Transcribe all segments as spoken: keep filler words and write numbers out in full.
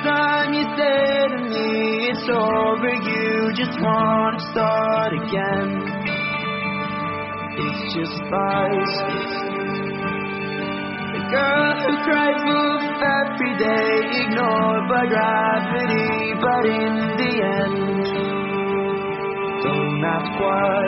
time you say to me it's over, you just want to start again. It's just spice. The girl who cries wolf every day, ignored by gravity, but in the end, don't ask why.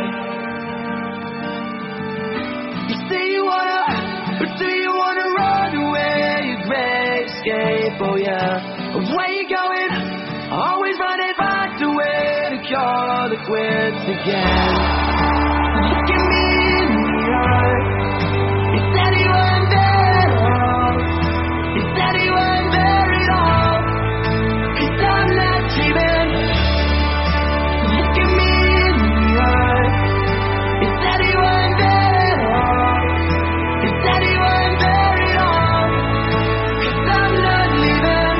You say you wanna, but do you wanna run away? You may escape, oh yeah. But where you going? Always running back to where to call the quits again. Look at me in the eye. Is anyone there at all? Is anyone there at all? 'Cause I'm not dreaming. Look at me in the eye. Is anyone there at all? Is anyone there at all? 'Cause I'm not leaving.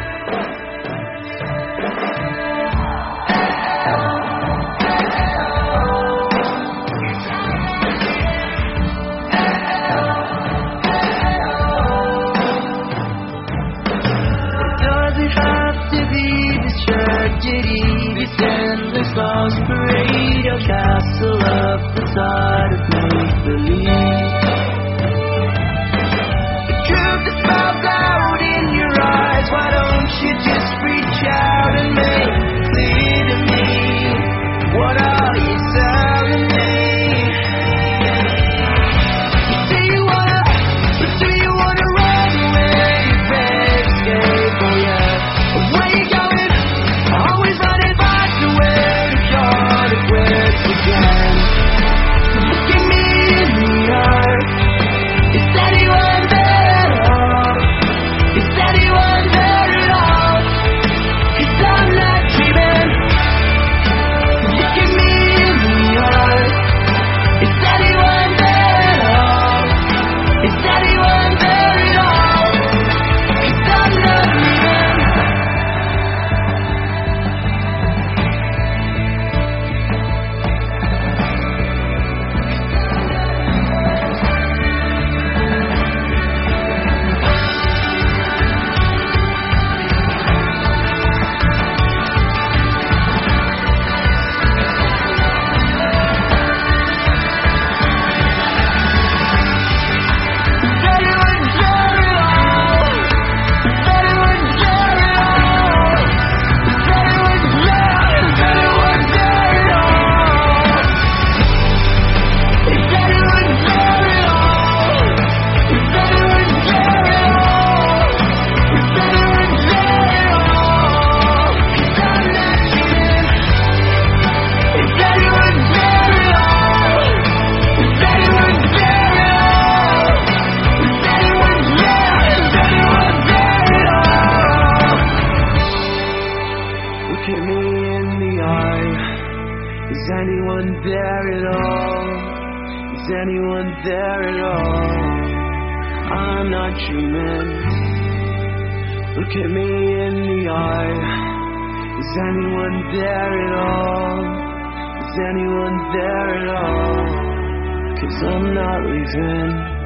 This lost parade, your castle up the side of make-believe. The truth is spelled out in your eyes. Why don't you just reach out and make it clear to me? What are you telling me? Do you wanna, but do you wanna run away? You can't escape, oh yeah. But where you going? Always running back to where to call the quits again. Look at me in the eye. Is anyone there at all? Is anyone there at all? 'Cause I'm not dreaming. Look at me in the eye. Is anyone there at all? Is anyone there at all? 'Cause I'm not leaving. Look at me in the eye. Is anyone there at all? Is anyone there at all? I'm not dreaming. Look at me in the eye. Is anyone there at all? Is anyone there at all? 'Cause I'm not leaving.